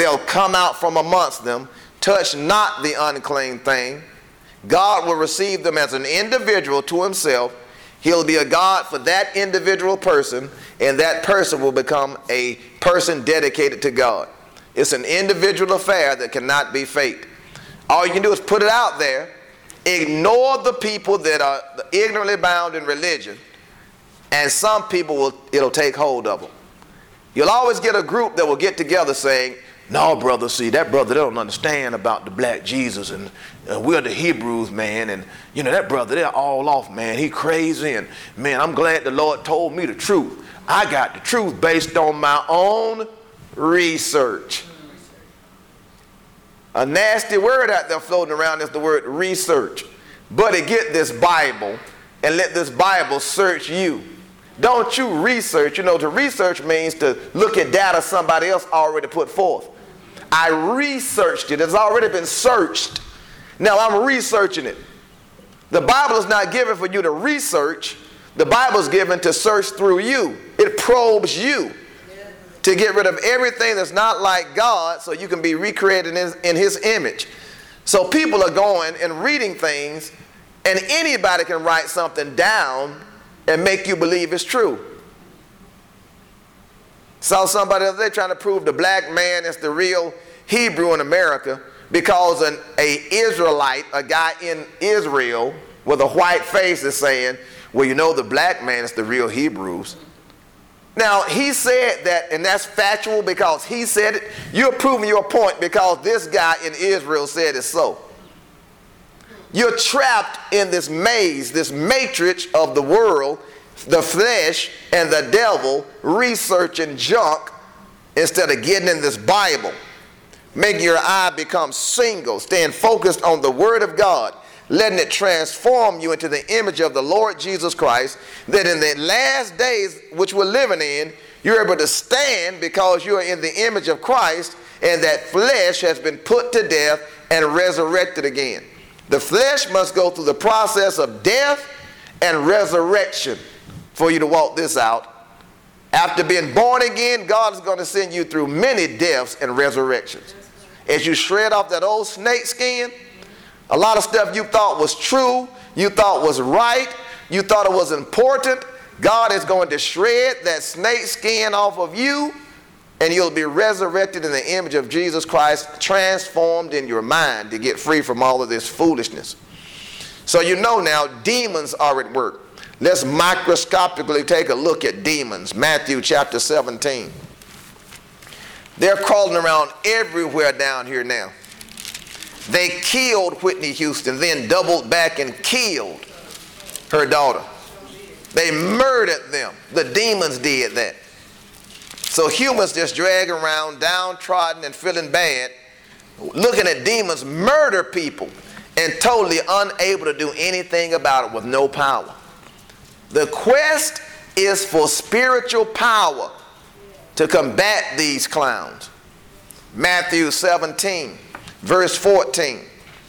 they'll come out from amongst them, touch not the unclean thing. God will receive them as an individual to himself. He'll be a God for that individual person, and that person will become a person dedicated to God. It's an individual affair that cannot be faked. All you can do is put it out there, ignore the people that are ignorantly bound in religion, and some people it'll take hold of them. You'll always get a group that will get together saying, no, brother, see, that brother, they don't understand about the black Jesus, and we're the Hebrews, man, and, you know, that brother, they're all off, man. He crazy, and, man, I'm glad the Lord told me the truth. I got the truth based on my own research. A nasty word out there floating around is the word research. Buddy, get this Bible and let this Bible search you. Don't you research. You know, to research means to look at data somebody else already put forth. I researched it. It's already been searched. Now I'm researching it. The Bible is not given for you to research. The Bible is given to search through you. It probes you to get rid of everything that's not like God so you can be recreated in his image. So people are going and reading things, and anybody can write something down and make you believe it's true. Saw somebody the other day trying to prove the black man is the real Hebrew in America because an Israelite, a guy in Israel with a white face, is saying, well, you know, the black man is the real Hebrews. Now, he said that, and that's factual because he said it. You're proving your point because this guy in Israel said it so. You're trapped in this maze, this matrix of the world, the flesh, and the devil, researching junk instead of getting in this Bible. Making your eye become single, staying focused on the Word of God, letting it transform you into the image of the Lord Jesus Christ, that in the last days which we're living in, you're able to stand because you are in the image of Christ, and that flesh has been put to death and resurrected again. The flesh must go through the process of death and resurrection for you to walk this out. After being born again, God is going to send you through many deaths and resurrections. As you shred off that old snake skin, a lot of stuff you thought was true, you thought was right, you thought it was important, God is going to shred that snake skin off of you, and you'll be resurrected in the image of Jesus Christ, transformed in your mind to get free from all of this foolishness. So you know now demons are at work. Let's microscopically take a look at demons. Matthew chapter 17. They're crawling around everywhere down here now. They killed Whitney Houston, then doubled back and killed her daughter. They murdered them. The demons did that. So humans just drag around downtrodden and feeling bad, looking at demons murder people and totally unable to do anything about it with no power. The quest is for spiritual power to combat these clowns. Matthew 17, verse 14.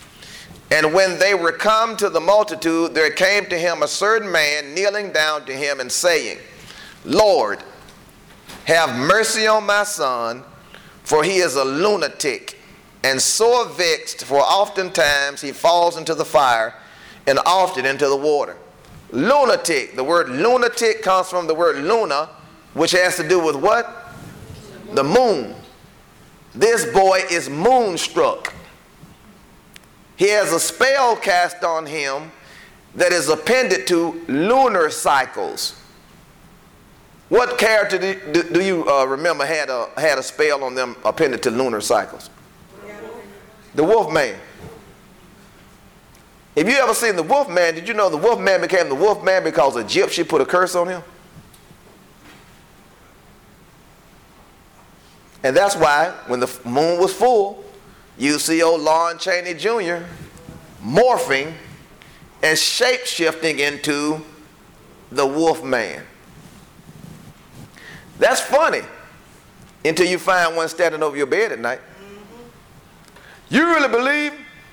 And when they were come to the multitude, there came to him a certain man kneeling down to him and saying, Lord, have mercy on my son, for he is a lunatic and sore vexed, for oftentimes he falls into the fire and often into the water. Lunatic. The word lunatic comes from the word luna, which has to do with what? The moon. This boy is moonstruck. He has a spell cast on him that is appended to lunar cycles. What character do you remember had a spell on them appended to lunar cycles? The Wolfman. If you ever seen the Wolfman, did you know the Wolfman became the Wolfman because a gypsy put a curse on him? And that's why when the moon was full, you see old Lon Chaney Jr. morphing and shape-shifting into the Wolfman. That's funny until you find one standing over your bed at night. You really believe?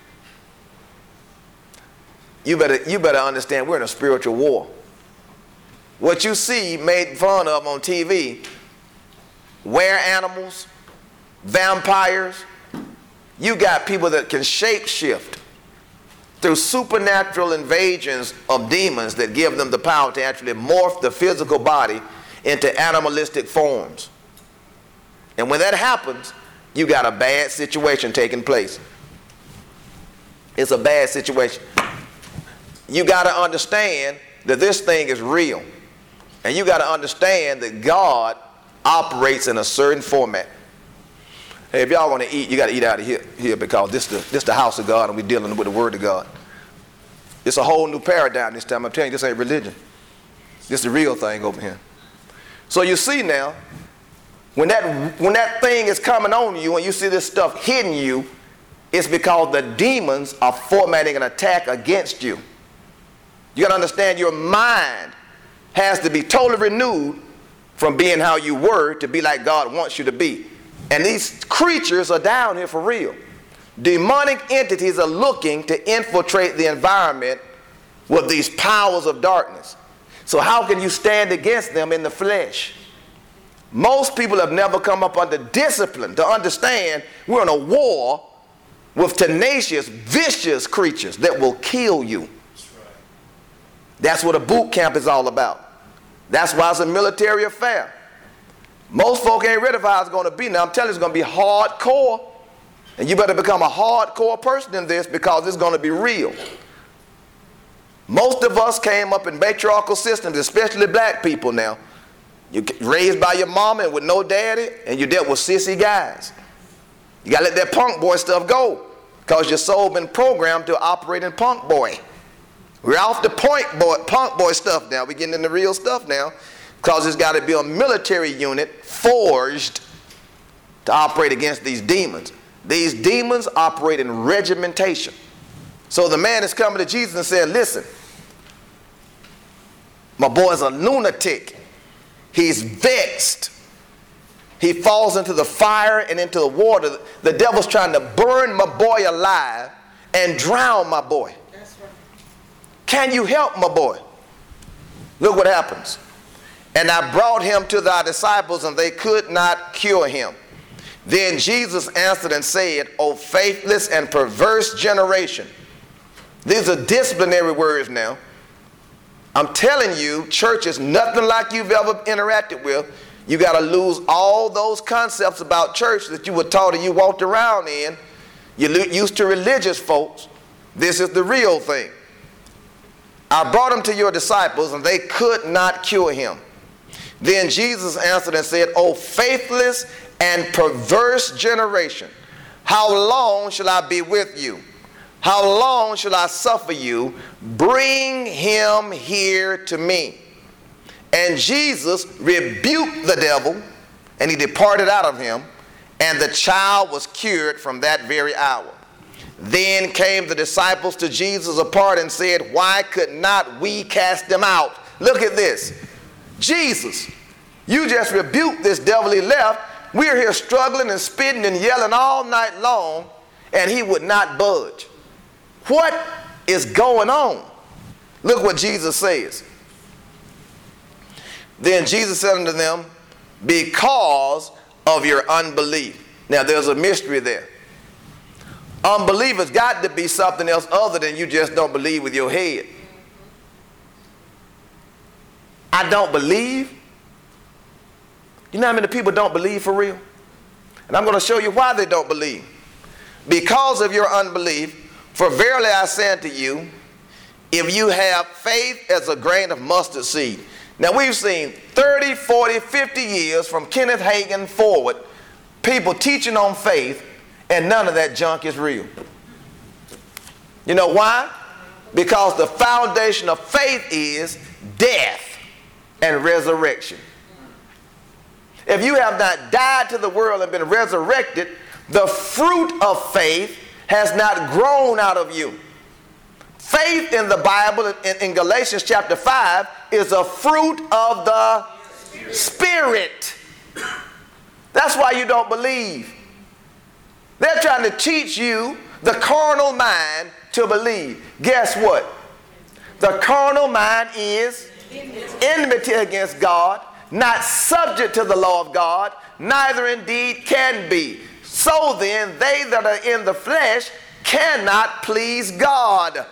You better understand we're in a spiritual war. What you see made fun of on TV, were animals, vampires. You got people that can shape shift through supernatural invasions of demons that give them the power to actually morph the physical body into animalistic forms. And when that happens, you got a bad situation taking place. It's a bad situation. You got to understand that this thing is real. And you got to understand that God operates in a certain format. Hey, if y'all want to eat, you got to eat out of here because this the house of God and we're dealing with the word of God. It's a whole new paradigm this time. I'm telling you, this ain't religion. This is the real thing over here. So you see now, when that thing is coming on you and you see this stuff hitting you, it's because the demons are formatting an attack against you. You got to understand your mind has to be totally renewed from being how you were to be like God wants you to be. And these creatures are down here for real. Demonic entities are looking to infiltrate the environment with these powers of darkness. So how can you stand against them in the flesh? Most people have never come up under discipline to understand we're in a war with tenacious, vicious creatures that will kill you. That's what a boot camp is all about. That's why it's a military affair. Most folk ain't ready for how it's going to be. Now I'm telling you, it's going to be hardcore. And you better become a hardcore person in this because it's going to be real. Most of us came up in matriarchal systems, especially black people now. You raised by your mama and with no daddy, and you dealt with sissy guys. You got to let that punk boy stuff go because your soul been programmed to operate in punk boy. We're off the punk boy stuff now. We're getting into real stuff now because it's got to be a military unit forged to operate against these demons. These demons operate in regimentation. So the man is coming to Jesus and saying, listen, my boy's a lunatic. He's vexed. He falls into the fire and into the water. The devil's trying to burn my boy alive and drown my boy. That's right. Can you help my boy? Look what happens. And I brought him to thy disciples, and they could not cure him. Then Jesus answered and said, O faithless and perverse generation. These are disciplinary words now. I'm telling you, church is nothing like you've ever interacted with. You got to lose all those concepts about church that you were taught and you walked around in. You're used to religious folks. This is the real thing. I brought him to your disciples, and they could not cure him. Then Jesus answered and said, O faithless and perverse generation, how long shall I be with you? How long shall I suffer you? Bring him here to me. And Jesus rebuked the devil, and he departed out of him, and the child was cured from that very hour. Then came the disciples to Jesus apart and said, why could not we cast them out? Look at this. Jesus, you just rebuked this devil, he left. We're here struggling and spitting and yelling all night long, and he would not budge. What is going on? Look what Jesus says. Then Jesus said unto them, because of your unbelief. Now there's a mystery there. Unbelief has got to be something else other than you just don't believe with your head. I don't believe. You know how many people don't believe for real? And I'm going to show you why they don't believe. Because of your unbelief, for verily I say unto you, if you have faith as a grain of mustard seed. Now we've seen 30, 40, 50 years from Kenneth Hagin forward, people teaching on faith, and none of that junk is real. You know why? Because the foundation of faith is death and resurrection. If you have not died to the world and been resurrected, the fruit of faith has not grown out of you. Faith in the Bible, in Galatians chapter 5, is a fruit of the Spirit. That's why you don't believe. They're trying to teach you, the carnal mind, to believe. Guess what? The carnal mind is enmity against God, not subject to the law of God, neither indeed can be. So then, they that are in the flesh cannot please God.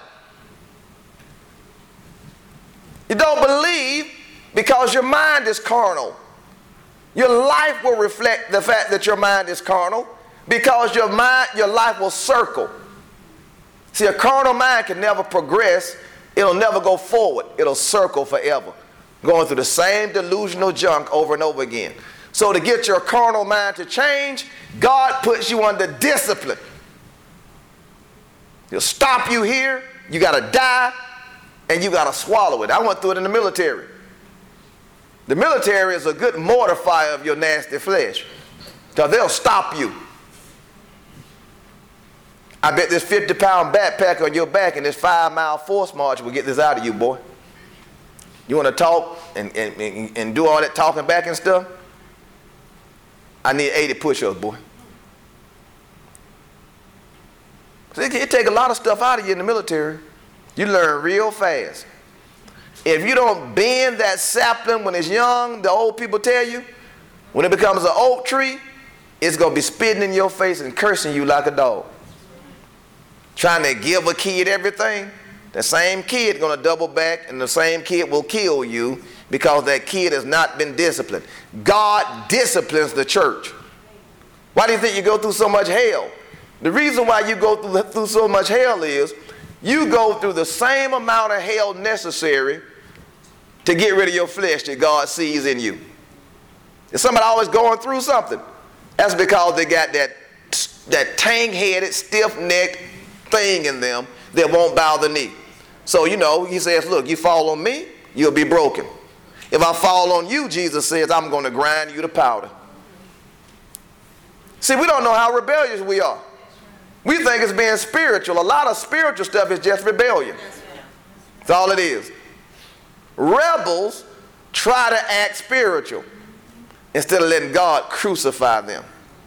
You don't believe because your mind is carnal. Your life will reflect the fact that your mind is carnal, because your life will circle. See, a carnal mind can never progress. It'll never go forward. It'll circle forever, going through the same delusional junk over and over again. So to get your carnal mind to change, God puts you under discipline. He'll stop you here. You got to die, and you got to swallow it. I went through it in the military. The military is a good mortifier of your nasty flesh, because they'll stop you. I bet this 50-pound backpack on your back and this 5-mile force march will get this out of you, boy. You want to talk and do all that talking back and stuff? I need 80 push-ups, boy. See, it take a lot of stuff out of you in the military. You learn real fast. If you don't bend that sapling when it's young, the old people tell you, when it becomes an oak tree, it's going to be spitting in your face and cursing you like a dog. Trying to give a kid everything, the same kid going to double back, and the same kid will kill you because that kid has not been disciplined. God disciplines the church. Why do you think you go through so much hell? The reason why you go through so much hell is you go through the same amount of hell necessary to get rid of your flesh that God sees in you. If somebody always going through something, that's because they got that tang-headed, stiff-necked thing in them that won't bow the knee. So, he says, look, you fall on me, you'll be broken. If I fall on you, Jesus says, I'm going to grind you to powder. See, we don't know how rebellious we are. We think it's being spiritual. A lot of spiritual stuff is just rebellion. That's all it is. Rebels try to act spiritual instead of letting God crucify them.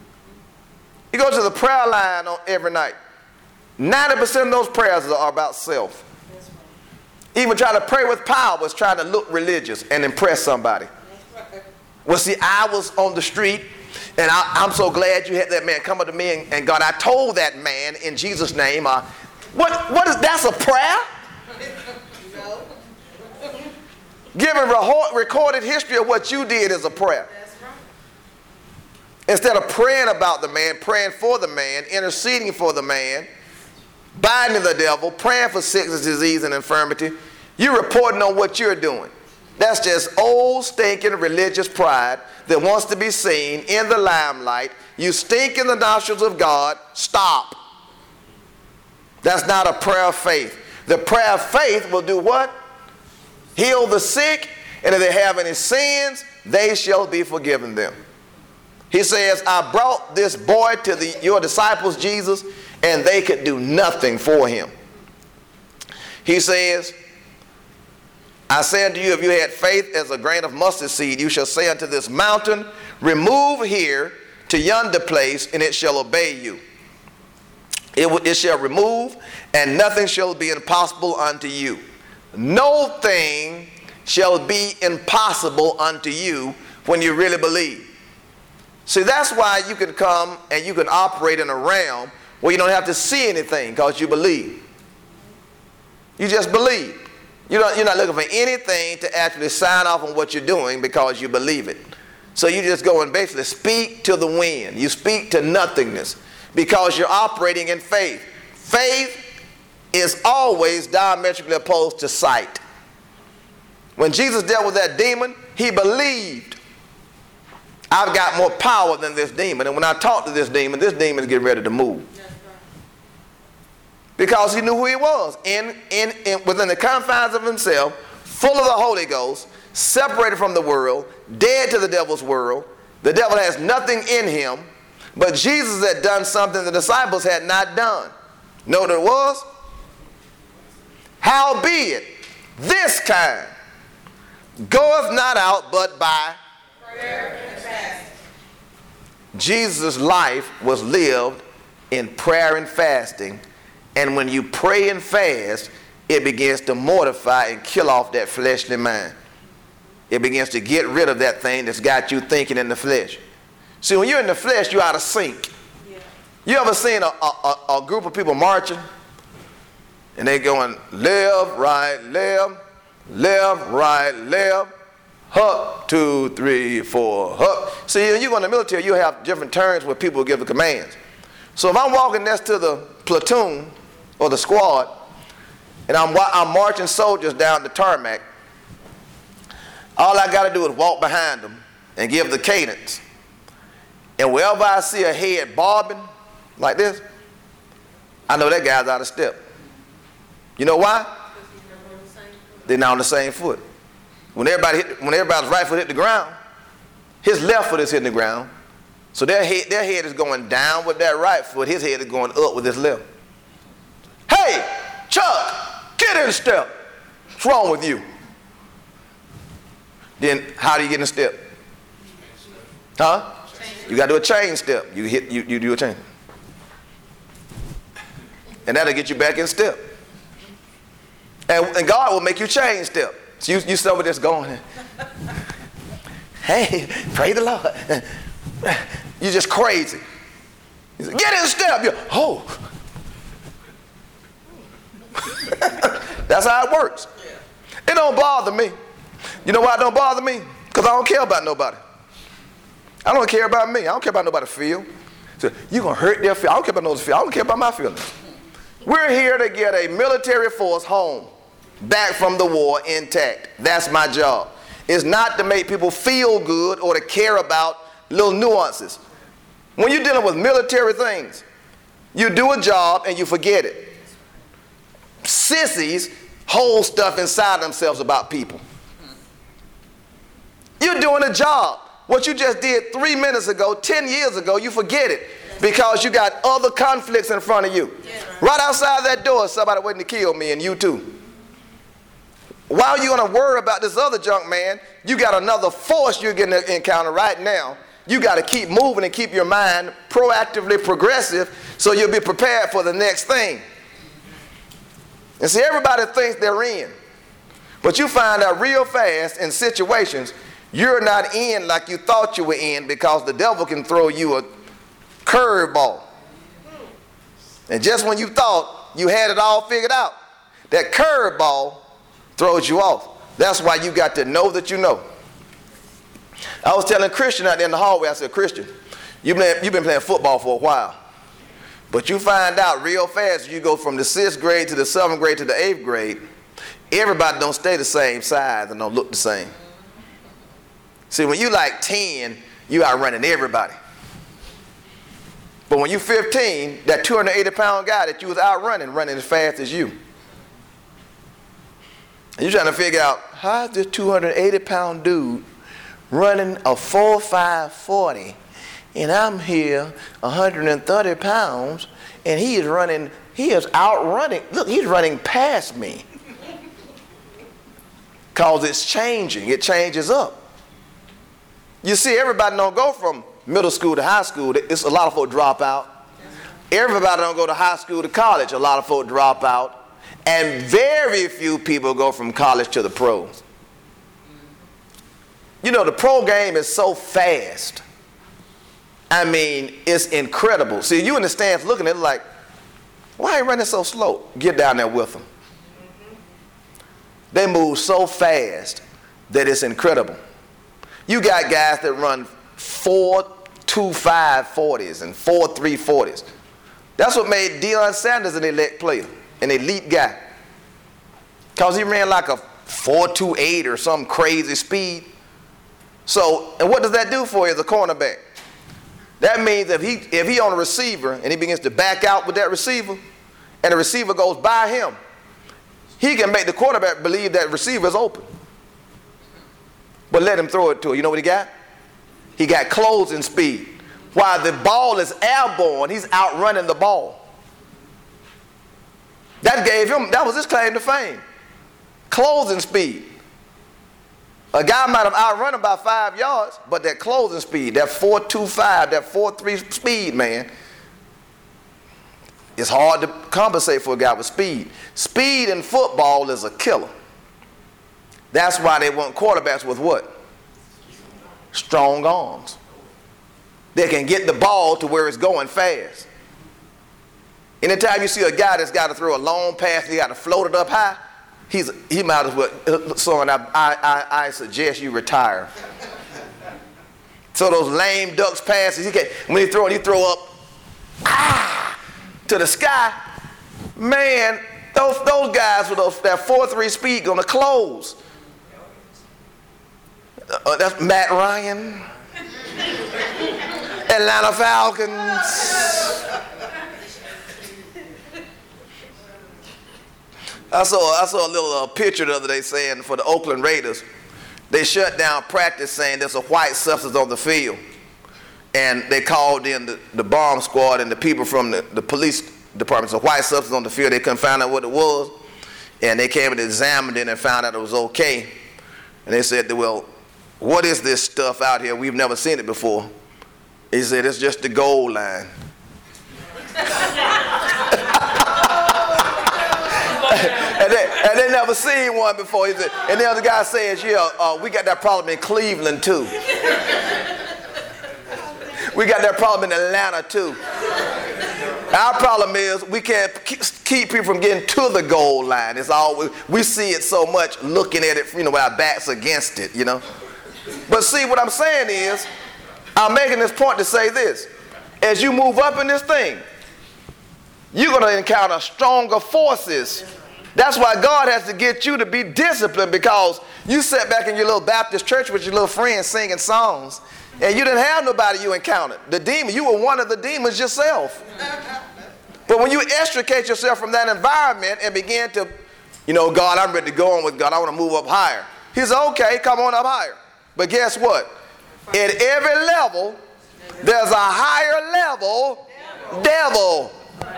You go to the prayer line every night. 90% of those prayers are about self. Even try to pray with power is trying to look religious and impress somebody. Well, see, I was on the street, and I'm so glad you had that man come up to me, and God, I told that man in Jesus' name, what is that's a prayer? No. Giving recorded history of what you did is a prayer. That's right. Instead of praying about the man, praying for the man, interceding for the man, binding the devil, praying for sickness, disease, and infirmity, you're reporting on what you're doing. That's just old, stinking religious pride that wants to be seen in the limelight. You stink in the nostrils of God. Stop. That's not a prayer of faith. The prayer of faith will do what? Heal the sick, and if they have any sins, they shall be forgiven them. He says, I brought this boy to your disciples, Jesus, and they could do nothing for him. He says, I say unto you, if you had faith as a grain of mustard seed, you shall say unto this mountain, remove here to yonder place, and it shall obey you. It shall remove, and nothing shall be impossible unto you. No thing shall be impossible unto you when you really believe. See, that's why you can come and you can operate in a realm where you don't have to see anything because you believe. You just believe. You're not looking for anything to actually sign off on what you're doing because you believe it. So you just go and basically speak to the wind. You speak to nothingness because you're operating in faith. Faith is always diametrically opposed to sight. When Jesus dealt with that demon, he believed. I've got more power than this demon. And when I talk to this demon is getting ready to move. Because he knew who he was. Within the confines of himself, full of the Holy Ghost, separated from the world, dead to the devil's world. The devil has nothing in him. But Jesus had done something the disciples had not done. Know what it was? Howbeit, this kind goeth not out but by prayer and fasting. Jesus' life was lived in prayer and fasting. And when you pray and fast, it begins to mortify and kill off that fleshly mind. It begins to get rid of that thing that's got you thinking in the flesh. See, when you're in the flesh, you're out of sync. Yeah. You ever seen a group of people marching and they going left, right, left, hup, 2, 3, 4, hup. See, when you go in the military, you have different turns where people give the commands. So if I'm walking next to the platoon or the squad, and I'm marching soldiers down the tarmac, all I got to do is walk behind them and give the cadence. And wherever I see a head bobbing like this, I know that guy's out of step. You know why? They're not on the same foot. When everybody's right foot hit the ground, his left foot is hitting the ground. So their head is going down with that right foot. His head is going up with his left. Hey, Chuck, get in step. What's wrong with you? Then how do you get in step? Huh? You got to do a chain step. You do a chain. And that'll get you back in step. And God will make you chain step. So you start with this going, hey, praise the Lord. You're just crazy. Get in step. Oh. That's how it works. It don't bother me. You know why it don't bother me? Because I don't care about nobody. I don't care about me. I don't care about nobody's feel. So you're going to hurt their feel. I don't care about nobody's feel. I don't care about my feelings. We're here to get a military force home, back from the war intact. That's my job. It's not to make people feel good or to care about little nuances. When you're dealing with military things, you do a job and you forget it. Sissies hold stuff inside themselves about people. You're doing a job. What you just did 3 minutes ago, 10 years ago, you forget it because you got other conflicts in front of you. Right outside that door, somebody waiting to kill me, and you too. Why are you going to worry about this other junk, man? You got another force you're getting to encounter right now. You got to keep moving and keep your mind proactively progressive so you'll be prepared for the next thing. And see, everybody thinks they're in. But you find out real fast in situations you're not in like you thought you were in because the devil can throw you a curveball. And just when you thought you had it all figured out, that curveball throws you off. That's why you got to know that you know. I was telling Christian out there in the hallway, I said, Christian, you've been playing football for a while. But you find out real fast, you go from the 6th grade to the 7th grade to the 8th grade, everybody don't stay the same size and don't look the same. See, when you like 10, you outrunning everybody. But when you 15, that 280-pound guy that you was outrunning, running as fast as you. And you're trying to figure out, how is this 280-pound dude running a 4.5 and I'm here 130 pounds and he is outrunning. Look, he's running past me. Because it's changing. It changes up. You see, everybody don't go from middle school to high school. It's a lot of folk drop out. Everybody don't go to high school to college. A lot of folk drop out. And very few people go from college to the pros. You know, the pro game is so fast. I mean, it's incredible. See, you in the stands looking at it like, why are you running so slow? Get down there with them. They move so fast that it's incredible. You got guys that run 4.25 40s and 4.3 40s. That's what made Deion Sanders an elite player, an elite guy. Because he ran like a 4.28 or some crazy speed. So, and what does that do for you as a cornerback? That means if he on a receiver and he begins to back out with that receiver and the receiver goes by him, he can make the quarterback believe that receiver is open. But let him throw it to him. You know what he got? He got closing speed. While the ball is airborne, he's outrunning the ball. That was his claim to fame. Closing speed. A guy might have outrun him by 5 yards, but that closing speed, that 4.25, that 4.3 speed, man, it's hard to compensate for a guy with speed. Speed in football is a killer. That's why they want quarterbacks with what? Strong arms. They can get the ball to where it's going fast. Anytime you see a guy that's got to throw a long pass and he got to float it up high, he might as well, son, I suggest you retire. So those lame ducks passes, when he throw up to the sky, man, those guys with that 4.3 speed gonna close. That's Matt Ryan, Atlanta Falcons. I saw a little picture the other day saying for the Oakland Raiders, they shut down practice saying there's a white substance on the field. And they called in the bomb squad and the people from the police department. So white substance on the field, they couldn't find out what it was. And they came and examined it and found out it was okay. And they said, well, what is this stuff out here? We've never seen it before. He said, it's just the goal line. And they never seen one before. He said, and the other guy says, yeah, we got that problem in Cleveland too. We got that problem in Atlanta too. Our problem is we can't keep people from getting to the goal line. It's all we see it so much looking at it, with our backs against it, But see, what I'm saying is, I'm making this point to say this. As you move up in this thing, you're going to encounter stronger forces. That's why God has to get you to be disciplined, because you sat back in your little Baptist church with your little friends singing songs, and you didn't have nobody you encountered. The demon, you were one of the demons yourself. But when you extricate yourself from that environment and begin to, God, I'm ready to go on with God. I want to move up higher. He said, okay, come on up higher. But guess what? At every level, there's a higher level devil.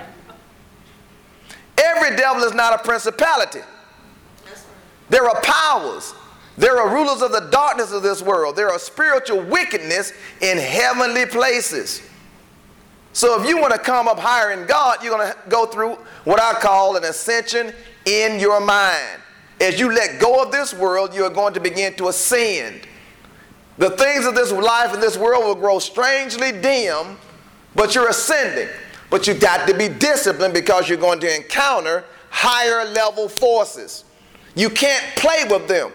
Every devil is not a principality. There are powers. There are rulers of the darkness of this world. There are spiritual wickedness in heavenly places. So if you want to come up higher in God, you're going to go through what I call an ascension in your mind. As you let go of this world, you're going to begin to ascend. The things of this life and this world will grow strangely dim, but you're ascending. But you got to be disciplined, because you're going to encounter higher level forces. You can't play with them.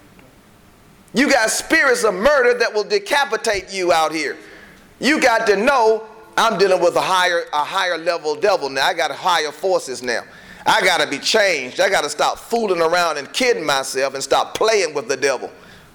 You got spirits of murder that will decapitate you out here. You got to know, I'm dealing with a higher level devil now. I got higher forces now. I got to be changed. I got to stop fooling around and kidding myself and stop playing with the devil.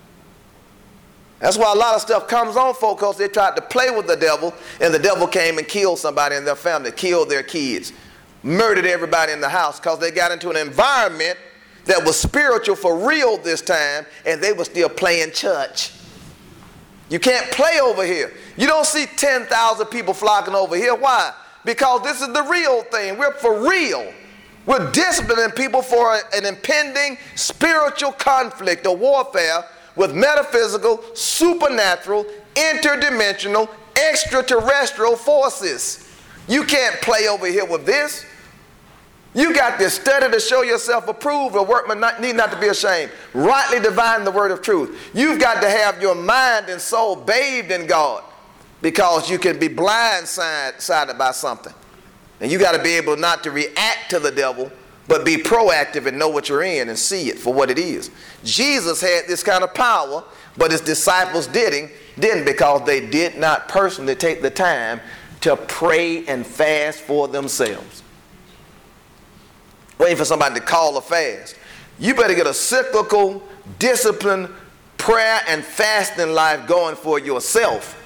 That's why a lot of stuff comes on folk, because they tried to play with the devil, and the devil came and killed somebody in their family, killed their kids, murdered everybody in the house, because they got into an environment that was spiritual for real this time, and they were still playing church. You can't play over here. You don't see 10,000 people flocking over here. Why? Because this is the real thing. We're for real. We're disciplining people for an impending spiritual conflict or warfare with metaphysical, supernatural, interdimensional, extraterrestrial forces. You can't play over here with this. You got to study to show yourself approved, a workman need not to be ashamed, rightly divine the word of truth. You've got to have your mind and soul bathed in God, because you can be blindsided by something. And you got to be able not to react to the devil, but be proactive and know what you're in and see it for what it is. Jesus had this kind of power, but his disciples didn't, because they did not personally take the time to pray and fast for themselves. Waiting for somebody to call a fast. You better get a cyclical, disciplined prayer and fasting life going for yourself.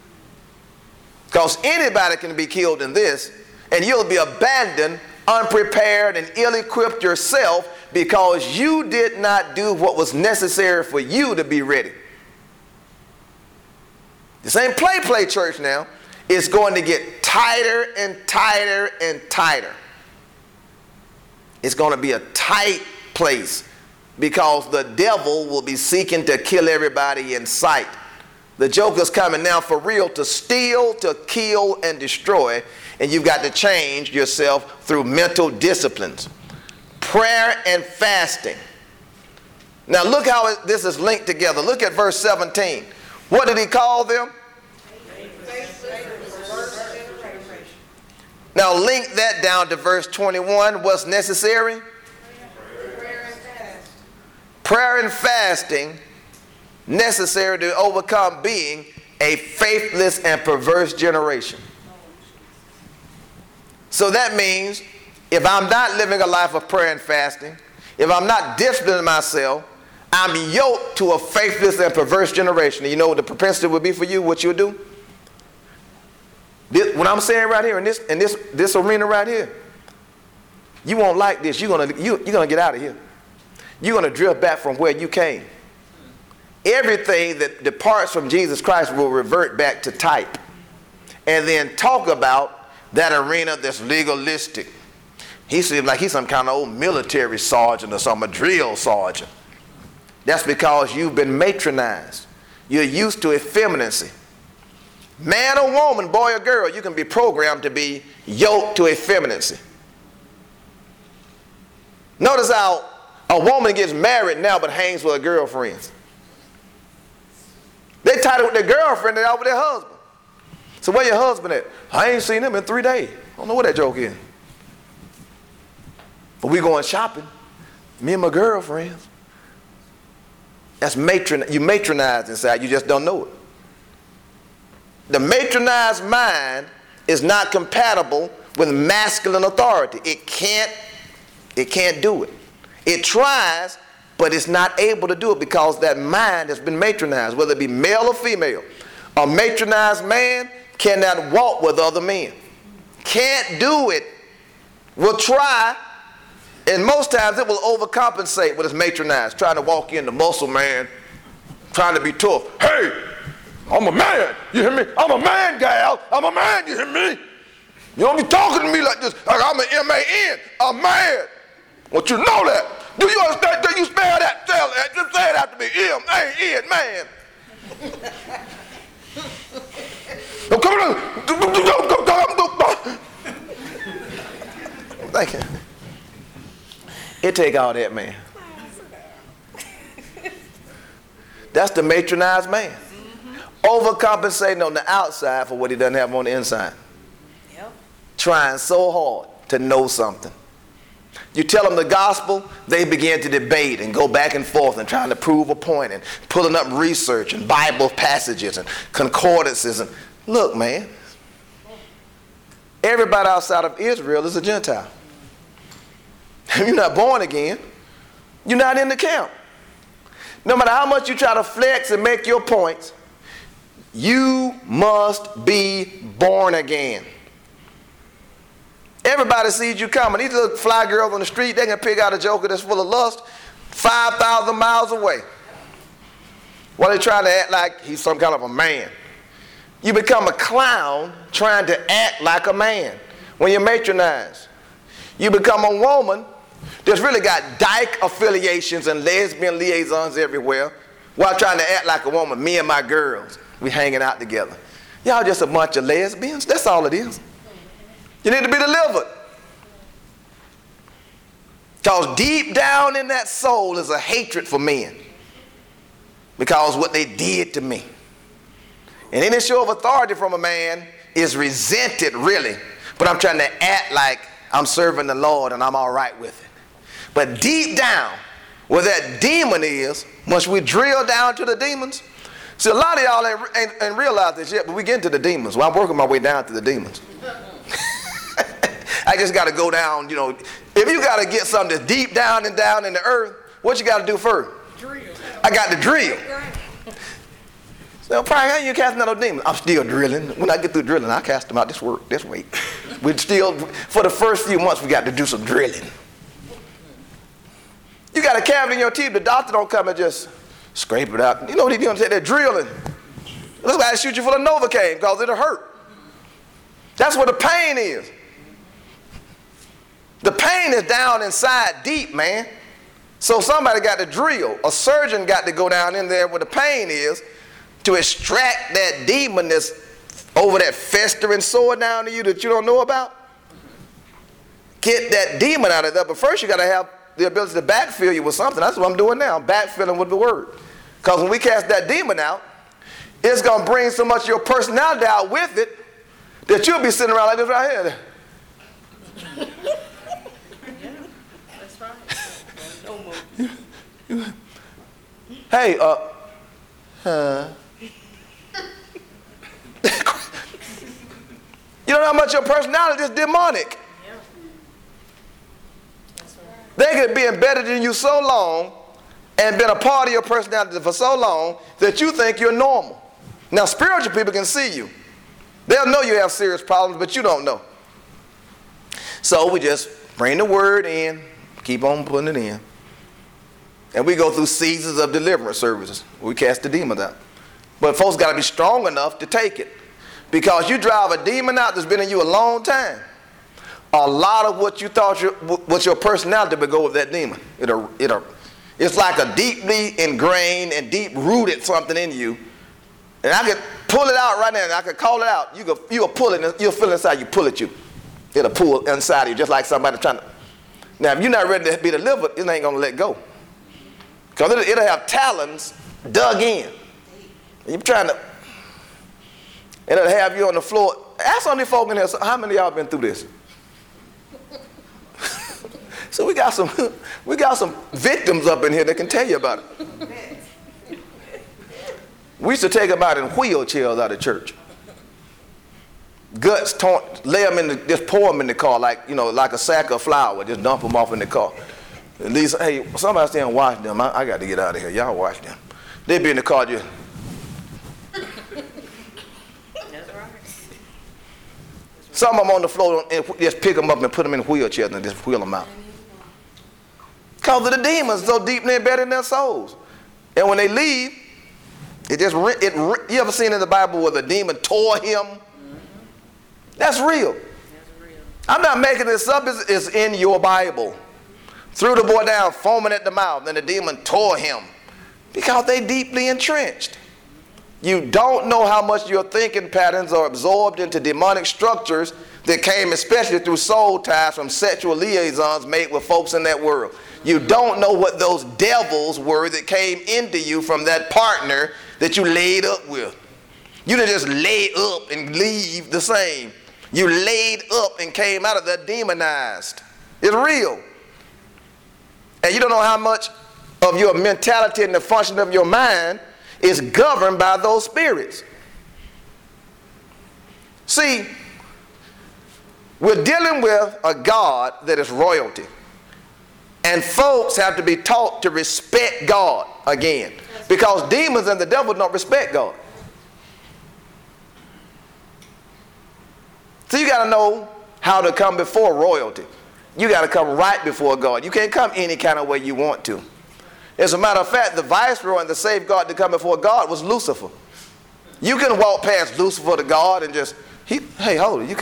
Because anybody can be killed in this, and you'll be abandoned, unprepared, and ill-equipped yourself, because you did not do what was necessary for you to be ready. This ain't play church now. It's going to get tighter and tighter and tighter. It's going to be a tight place, because the devil will be seeking to kill everybody in sight. The joker's coming now for real to steal, to kill, and destroy. And you've got to change yourself through mental disciplines. Prayer and fasting. Now look how this is linked together. Look at verse 17. What did he call them? Now link that down to verse 21. What's necessary? Prayer and fasting necessary to overcome being a faithless and perverse generation. So that means if I'm not living a life of prayer and fasting, if I'm not disciplining myself, I'm yoked to a faithless and perverse generation. And you know what the propensity would be for you, what you'll do? What I'm saying right here in this arena right here, you won't like this. You're gonna get out of here. You're gonna drift back from where you came. Everything that departs from Jesus Christ will revert back to type, and then talk about that arena that's legalistic. He seems like he's some kind of old military sergeant or some drill sergeant. That's because you've been matronized. You're used to effeminacy. Man or woman, boy or girl, you can be programmed to be yoked to effeminacy. Notice how a woman gets married now but hangs with her girlfriends. They tied it with their girlfriend, they're out with their husband. So where your husband at? I ain't seen him in 3 days. I don't know what that joke is. But we going shopping, me and my girlfriends. That's you matronized inside, you just don't know it. The matronized mind is not compatible with masculine authority. It can't do it. It tries, but it's not able to do it because that mind has been matronized, whether it be male or female. A matronized man cannot walk with other men. Can't do it. Will try, and most times it will overcompensate with its matronized, trying to walk in the muscle man, trying to be tough. Hey, I'm a man, you hear me? I'm a man, gal. I'm a man, you hear me? You don't be talking to me like this, like I'm an M-A-N, a man. Want you to know that. Do you understand? Do you spell that? Tell that. Just say it after me. M-A-N, man. Don't come on. Thank you. It take all that, man. That's the matronized man. Overcompensating on the outside for what he doesn't have on the inside. Yep. Trying so hard to know something. You tell them the gospel, they begin to debate and go back and forth and trying to prove a point and pulling up research and Bible passages and concordances. And look, man, everybody outside of Israel is a Gentile. If you're not born again, you're not in the camp. No matter how much you try to flex and make your points, you must be born again. Everybody sees you coming. These little fly girls on the street, they can pick out a joker that's full of lust 5,000 miles away. While they're trying to act like he's some kind of a man. You become a clown trying to act like a man when you're matronized. You become a woman that's really got dyke affiliations and lesbian liaisons everywhere while trying to act like a woman. Me and my girls, we hanging out together. Y'all just a bunch of lesbians. That's all it is. You need to be delivered. Because deep down in that soul is a hatred for men. Because what they did to me. And any show of authority from a man is resented, really. But I'm trying to act like I'm serving the Lord and I'm all right with it. But deep down, where that demon is, once we drill down to the demons, see, a lot of y'all ain't realized this yet, but we get into the demons. Well, I'm working my way down to the demons. I just got to go down, you know. If you got to get something that's deep down in the earth, what you got to do first? Drill. I got to drill. So, probably, how you casting out a demon? I'm still drilling. When I get through drilling, I cast them out this way. We still, for the first few months, we got to do some drilling. You got a cavity in your teeth, the doctor don't come and just scrape it out. You know what he's doing? They're drilling. Look, I shoot you full of Novocaine because it'll hurt. That's where the pain is. The pain is down inside deep, man. So somebody got to drill. A surgeon got to go down in there where the pain is to extract that demon that's over that festering sore down to you that you don't know about. Get that demon out of there. But first you got to have the ability to backfill you with something. That's what I'm doing now. I'm backfilling with the word. Because when we cast that demon out, it's going to bring so much of your personality out with it that you'll be sitting around like this right here. Hey, you don't know how much your personality is demonic. They could be embedded in you so long and been a part of your personality for so long that you think you're normal. Now, spiritual people can see you. They'll know you have serious problems, but you don't know. So we just bring the word in, keep on putting it in. And we go through seasons of deliverance services. We cast the demons out. But folks got to be strong enough to take it. Because you drive a demon out that's been in you a long time, a lot of what you thought was your personality will go with that demon. It's like a deeply ingrained and deep-rooted something in you. And I could pull it out right now, and I could call it out. You'll pull it, and you'll feel inside you pull at you. It'll pull inside of you, just like somebody trying to. Now, if you're not ready to be delivered, it ain't going to let go. Because it'll have talons dug in. You're trying to. It'll have you on the floor. Ask some of these folk in here, how many of y'all been through this? So we got some victims up in here that can tell you about it. We used to take them out in wheelchairs out of church. Guts torn, lay them in just pour them in the car like a sack of flour, just dump them off in the car. At least, hey, somebody stay and watch them. I got to get out of here. Y'all watch them. They be in the car just. Some of them on the floor and just pick them up and put them in wheelchairs and just wheel them out. Because of the demons so deeply embedded in their souls. And when they leave, you ever seen in the Bible where the demon tore him? That's real. I'm not making this up. It's in your Bible. Threw the boy down, foaming at the mouth, and the demon tore him. Because they deeply entrenched. You don't know how much your thinking patterns are absorbed into demonic structures that came especially through soul ties from sexual liaisons made with folks in that world. You don't know what those devils were that came into you from that partner that you laid up with. You didn't just lay up and leave the same. You laid up and came out of that demonized. It's real. And you don't know how much of your mentality and the function of your mind is governed by those spirits. See, we're dealing with a God that is royalty. And folks have to be taught to respect God again. Because demons and the devil don't respect God. So you got to know how to come before royalty. You got to come right before God. You can't come any kind of way you want to. As a matter of fact, the viceroy and the safeguard to come before God was Lucifer. You can walk past Lucifer to God and just, hey, hold it, you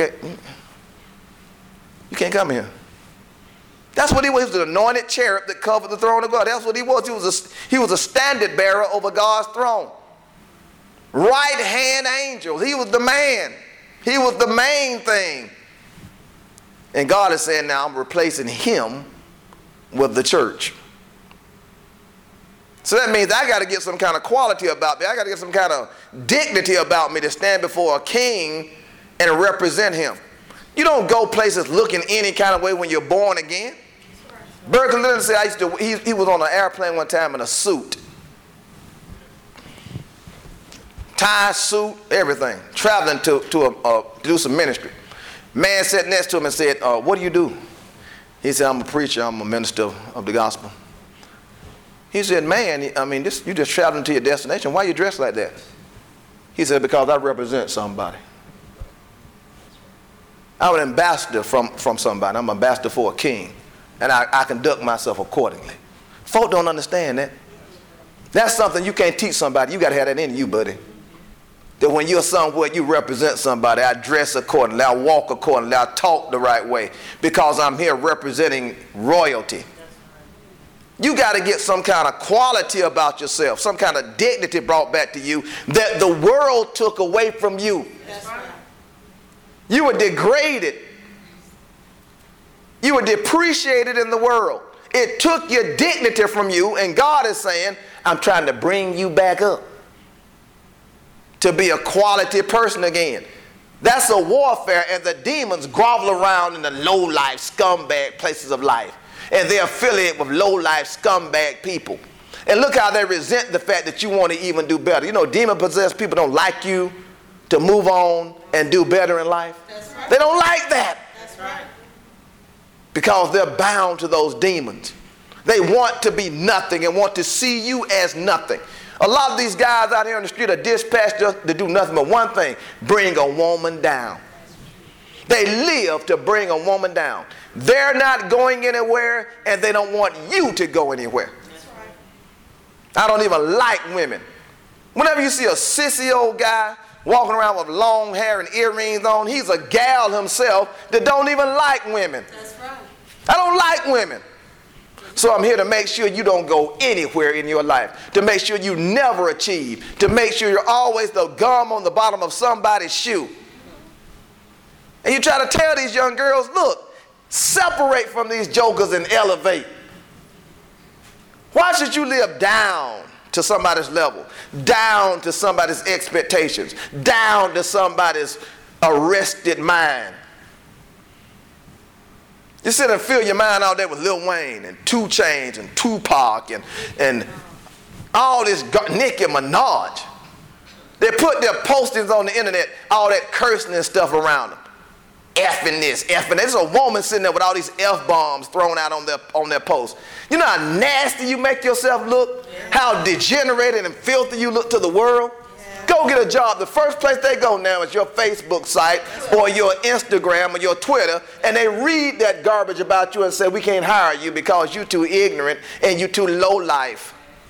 can't come here. That's what he was. He was the anointed cherub that covered the throne of God. That's what he was. He was a standard bearer over God's throne. Right hand angel. He was the man. He was the main thing. And God is saying, now I'm replacing him with the church. So that means I got to get some kind of quality about me. I got to get some kind of dignity about me to stand before a king and represent him. You don't go places looking any kind of way when you're born again. Berkeley Leonard said he was on an airplane one time in a suit. Tie, suit, everything. Traveling to do some ministry. Man sat next to him and said, what do you do? He said, I'm a preacher. I'm a minister of the gospel. He said, man, I mean, you just traveling to your destination. Why you dressed like that? He said, because I represent somebody. I'm an ambassador from somebody. I'm an ambassador for a king. And I conduct myself accordingly. Folk don't understand that. That's something you can't teach somebody. You got to have that in you, buddy. That when you're somewhere, you represent somebody. I dress accordingly. I walk accordingly. I talk the right way. Because I'm here representing royalty. You got to get some kind of quality about yourself. Some kind of dignity brought back to you that the world took away from you. That's right. You were degraded. You were depreciated in the world. It took your dignity from you, and God is saying, I'm trying to bring you back up to be a quality person again. That's a warfare, and the demons grovel around in the low-life, scumbag places of life. And they're affiliated with low-life, scumbag people. And look how they resent the fact that you want to even do better. You know, demon-possessed people don't like you to move on and do better in life. That's right. They don't like that. That's right. Because they're bound to those demons. They want to be nothing and want to see you as nothing. A lot of these guys out here on the street are dispatched just to do nothing but one thing: bring a woman down. They live to bring a woman down. They're not going anywhere, and they don't want you to go anywhere. That's right. I don't even like women. Whenever you see a sissy old guy walking around with long hair and earrings on, he's a gal himself that don't even like women. That's right. I don't like women. So I'm here to make sure you don't go anywhere in your life, to make sure you never achieve, to make sure you're always the gum on the bottom of somebody's shoe. And you try to tell these young girls, look, separate from these jokers and elevate. Why should you live down to somebody's level, down to somebody's expectations, down to somebody's arrested mind? You sit and fill your mind all day with Lil Wayne and 2 Chainz and Tupac and all this Nicki Minaj. They put their postings on the internet, all that cursing and stuff around them. Effing this, effing that. There's a woman sitting there with all these F-bombs thrown out on their post. You know how nasty you make yourself look? Yeah. How degenerated and filthy you look to the world? Yeah. Go get a job. The first place they go now is your Facebook site or your Instagram or your Twitter, and they read that garbage about you and say, we can't hire you because you're too ignorant and you're too low life.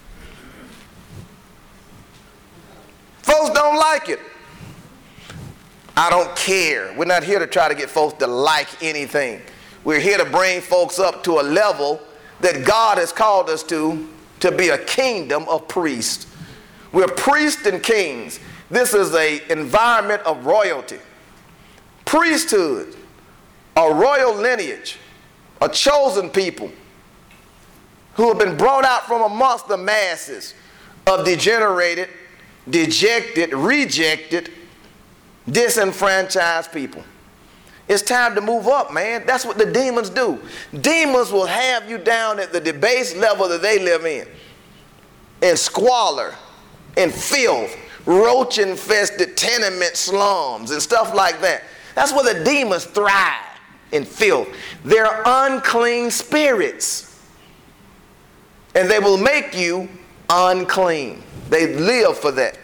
Folks don't like it. I don't care. We're not here to try to get folks to like anything. We're here to bring folks up to a level that God has called us to be a kingdom of priests. We're priests and kings. This is an environment of royalty. Priesthood, a royal lineage, a chosen people who have been brought out from amongst the masses of degenerated, dejected, rejected, disenfranchised people. It's time to move up, man. That's what the demons do. Demons will have you down at the debased level that they live in squalor, in filth, roach-infested tenement slums and stuff like that. That's where the demons thrive, in filth. They're unclean spirits, and they will make you unclean. They live for that.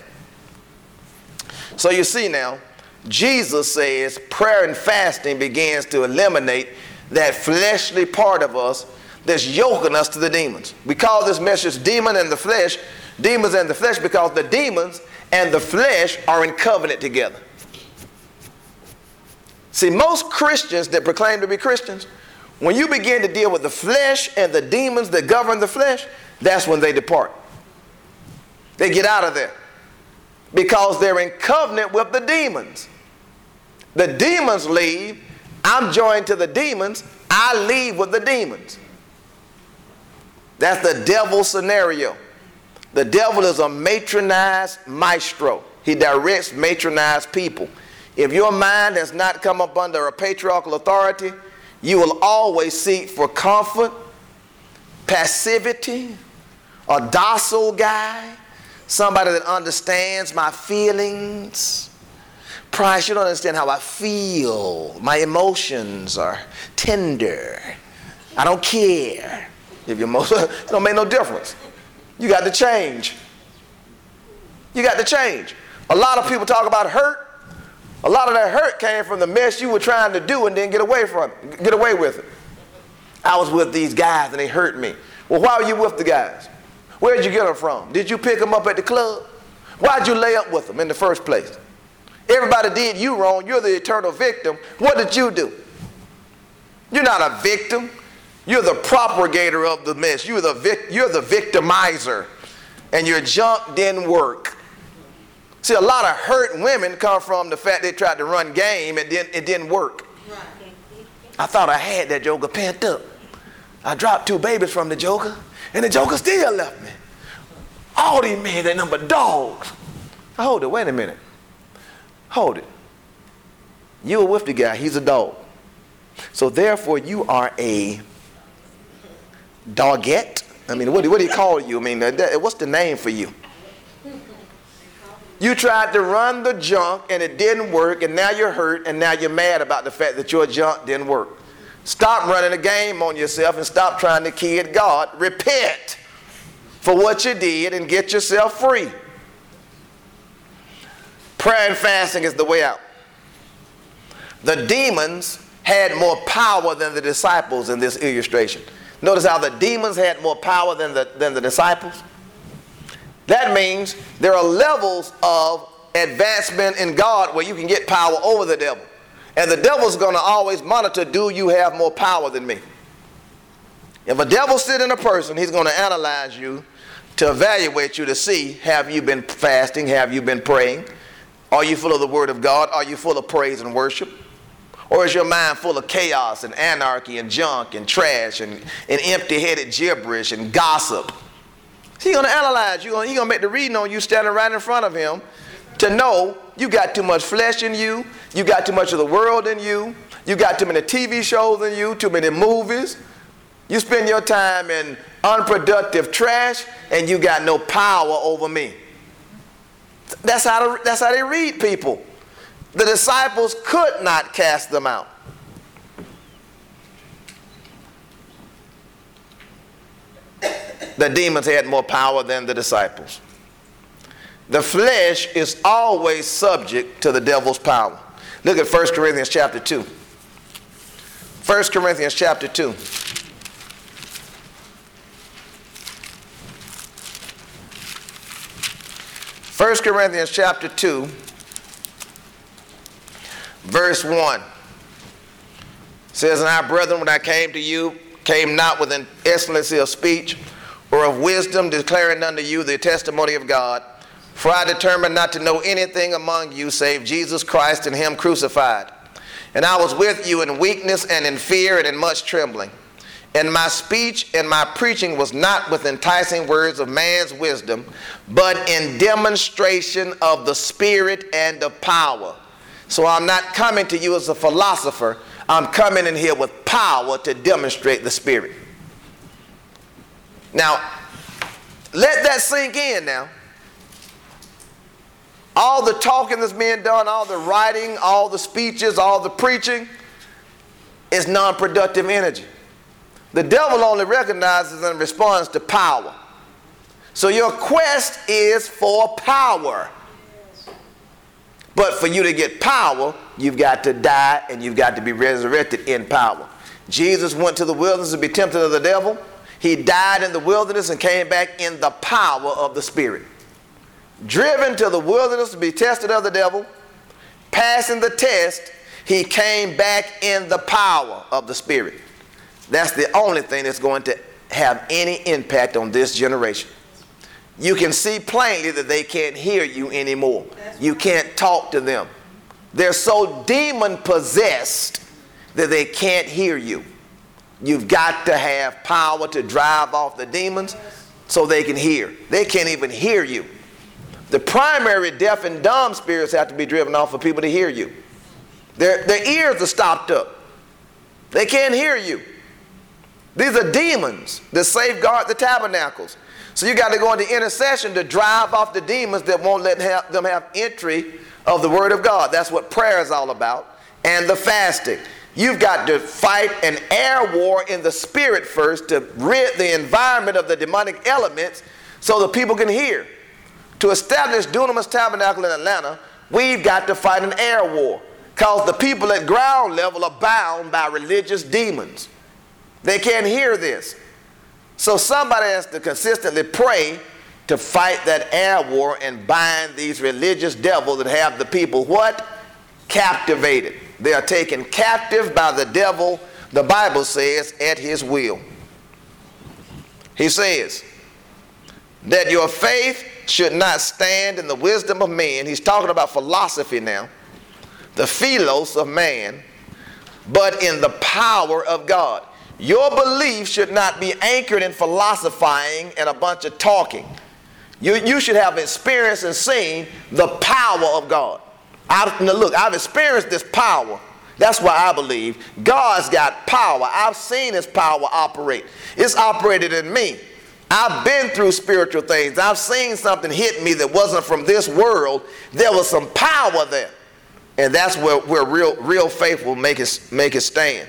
So you see now, Jesus says prayer and fasting begins to eliminate that fleshly part of us that's yoking us to the demons. We call this message demons and the flesh because the demons and the flesh are in covenant together. See, most Christians that proclaim to be Christians, when you begin to deal with the flesh and the demons that govern the flesh, that's when they depart. They get out of there. Because they're in covenant with the demons. The demons leave. I'm joined to the demons. I leave with the demons. That's the devil's scenario. The devil is a matronized maestro. He directs matronized people. If your mind has not come up under a patriarchal authority, you will always seek for comfort, passivity, a docile guy, somebody that understands my feelings. Price, you don't understand how I feel. My emotions are tender. I don't care. If your emotions, it don't make no difference. You got to change. You got to change. A lot of people talk about hurt. A lot of that hurt came from the mess you were trying to do and didn't get away with it. I was with these guys and they hurt me. Well, why were you with the guys? Where'd you get them from? Did you pick them up at the club? Why'd you lay up with them in the first place? Everybody did you wrong. You're the eternal victim. What did you do? You're not a victim. You're the propagator of the mess. You're the victimizer. And your junk didn't work. See, a lot of hurt women come from the fact they tried to run game and it didn't work. Right. I thought I had that joker pent up. I dropped 2 babies from the joker, and the joker still left me. All these men, they number dogs. Hold it, wait a minute. Hold it. You were with the guy, he's a dog. So therefore you are a dogette. I mean, what do you call you? I mean, what's the name for you? You tried to run the junk and it didn't work, and now you're hurt, and now you're mad about the fact that your junk didn't work. Stop running a game on yourself and stop trying to kid God. Repent for what you did and get yourself free. Prayer and fasting is the way out. The demons had more power than the disciples in this illustration. Notice how the demons had more power than the disciples. That means there are levels of advancement in God where you can get power over the devil. And the devil's going to always monitor, do you have more power than me? If a devil sits in a person, he's going to analyze you to evaluate you to see, have you been fasting? Have you been praying? Are you full of the word of God? Are you full of praise and worship? Or is your mind full of chaos and anarchy and junk and trash and empty-headed gibberish and gossip? He's going to analyze you. He's going to make the reading on you standing right in front of him to know you got too much flesh in you. You got too much of the world in you. You got too many TV shows in you, too many movies. You spend your time in unproductive trash and you got no power over me. That's how they read people. The disciples could not cast them out. The demons had more power than the disciples. The flesh is always subject to the devil's power. Look at 1 Corinthians chapter 2. 1 Corinthians chapter 2. 1 Corinthians chapter 2, verse 1 says, "And I, brethren, when I came to you, came not with an excellency of speech or of wisdom, declaring unto you the testimony of God. For I determined not to know anything among you save Jesus Christ and him crucified. And I was with you in weakness and in fear and in much trembling. And my speech and my preaching was not with enticing words of man's wisdom, but in demonstration of the Spirit and of power." So I'm not coming to you as a philosopher. I'm coming in here with power to demonstrate the Spirit. Now, let that sink in now. All the talking that's being done, all the writing, all the speeches, all the preaching is non-productive energy. The devil only recognizes and responds to power. So your quest is for power. But for you to get power, you've got to die and you've got to be resurrected in power. Jesus went to the wilderness to be tempted of the devil. He died in the wilderness and came back in the power of the Spirit. Driven to the wilderness to be tested of the devil, passing the test, he came back in the power of the Spirit. That's the only thing that's going to have any impact on this generation. You can see plainly that they can't hear you anymore. You can't talk to them. They're so demon-possessed that they can't hear you. You've got to have power to drive off the demons so they can hear. They can't even hear you. The primary deaf and dumb spirits have to be driven off for people to hear you. Their ears are stopped up. They can't hear you. These are demons that safeguard the tabernacles. So you got to go into intercession to drive off the demons that won't let them have entry of the Word of God. That's what prayer is all about. And the fasting. You've got to fight an air war in the spirit first to rid the environment of the demonic elements so the people can hear. To establish Dunamis Tabernacle in Atlanta, we've got to fight an air war because the people at ground level are bound by religious demons. They can't hear this. So somebody has to consistently pray to fight that air war and bind these religious devils that have the people what? Captivated. They are taken captive by the devil, the Bible says, at his will. He says that your faith should not stand in the wisdom of man. He's talking about philosophy now. The philos of man, but in the power of God. Your belief should not be anchored in philosophizing and a bunch of talking. You should have experienced and seen the power of God. I've experienced this power. That's why I believe God's got power. I've seen his power operate. It's operated in me. I've been through spiritual things. I've seen something hit me that wasn't from this world. There was some power there. And that's where real faith will make it stand.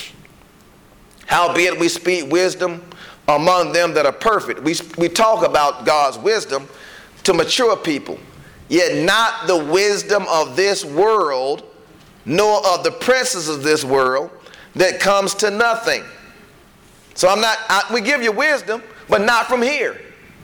Howbeit we speak wisdom among them that are perfect. We talk about God's wisdom to mature people, yet not the wisdom of this world, nor of the princes of this world, that comes to nothing. So we give you wisdom, but not from here.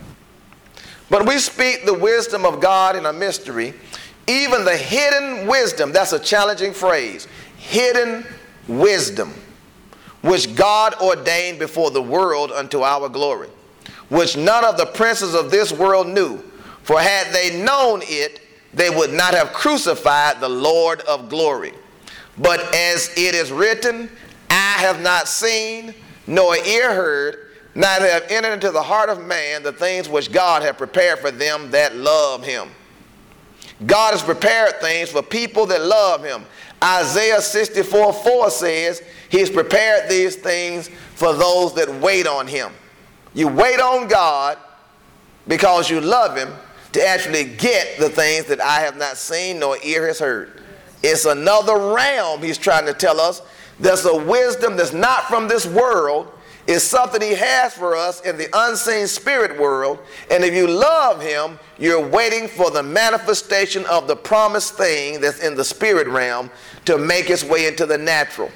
But we speak the wisdom of God in a mystery, even the hidden wisdom. That's a challenging phrase. Hidden wisdom, which God ordained before the world unto our glory, which none of the princes of this world knew. For had they known it, they would not have crucified the Lord of glory. But as it is written, eye have not seen, nor ear heard, neither have entered into the heart of man the things which God hath prepared for them that love him. God has prepared things for people that love him. Isaiah 64:4 says he has prepared these things for those that wait on him. You wait on God because you love him to actually get the things that eye have not seen nor ear has heard. It's another realm he's trying to tell us. There's a wisdom that's not from this world. It's something he has for us in the unseen spirit world. And if you love him, you're waiting for the manifestation of the promised thing that's in the spirit realm to make its way into the natural.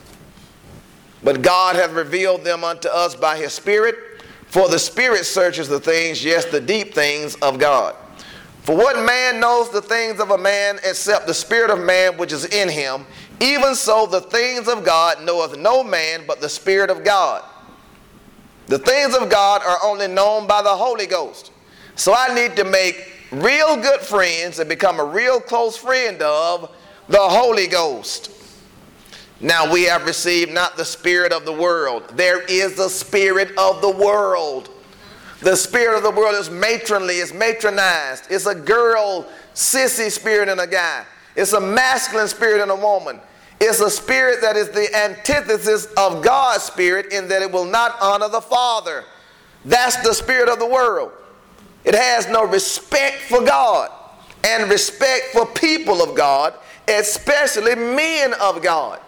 But God hath revealed them unto us by his Spirit, for the Spirit searches the things, yes, the deep things of God. For what man knows the things of a man except the spirit of man which is in him? Even so the things of God knoweth no man but the Spirit of God. The things of God are only known by the Holy Ghost. So I need to make real good friends and become a real close friend of the Holy Ghost. Now we have received not the spirit of the world. There is the spirit of the world. The spirit of the world is matronly, it's matronized. It's a girl, sissy spirit in a guy. It's a masculine spirit in a woman. It's a spirit that is the antithesis of God's spirit in that it will not honor the Father. That's the spirit of the world. It has no respect for God and respect for people of God, especially men of God.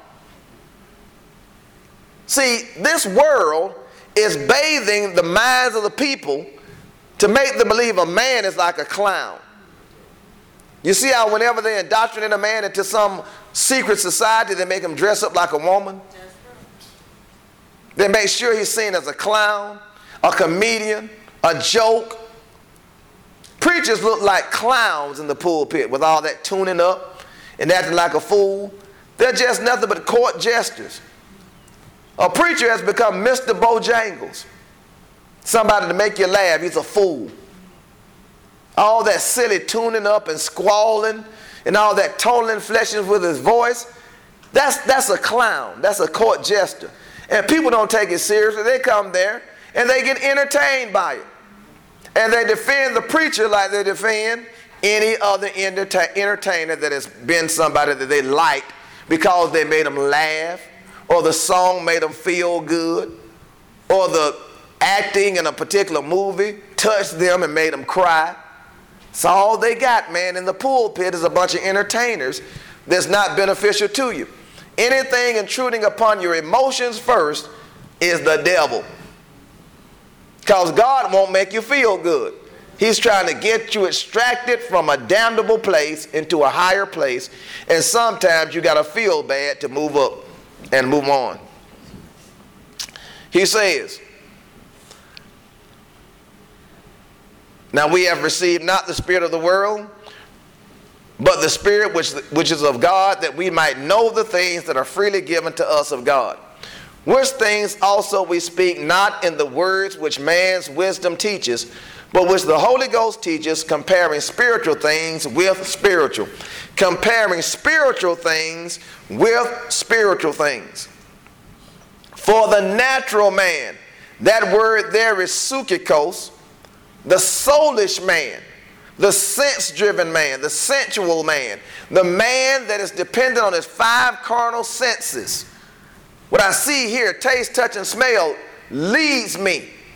See, this world is bathing the minds of the people to make them believe a man is like a clown. You see how whenever they indoctrinate a man into some secret society, they make him dress up like a woman? They make sure he's seen as a clown, a comedian, a joke. Preachers look like clowns in the pulpit with all that tuning up and acting like a fool. They're just nothing but court jesters. A preacher has become Mr. Bojangles. Somebody to make you laugh. He's a fool. All that silly tuning up and squalling and all that tonal inflections with his voice, that's a clown. That's a court jester. And people don't take it seriously. They come there and they get entertained by it. And they defend the preacher like they defend any other entertainer that has been somebody that they liked because they made them laugh, or the song made them feel good, or the acting in a particular movie touched them and made them cry. It's all they got, man, in the pulpit is a bunch of entertainers that's not beneficial to you. Anything intruding upon your emotions first is the devil. Because God won't make you feel good. He's trying to get you extracted from a damnable place into a higher place. And sometimes you got to feel bad to move up and move on. He says, now we have received not the spirit of the world, but the Spirit which is of God, that we might know the things that are freely given to us of God. Which things also we speak not in the words which man's wisdom teaches, but which the Holy Ghost teaches, comparing spiritual things with spiritual. Comparing spiritual things with spiritual things. For the natural man, that word there is psychikos, the soulish man, the sense-driven man, the sensual man, the man that is dependent on his 5 carnal senses. What I see here, taste, touch, and smell, leads me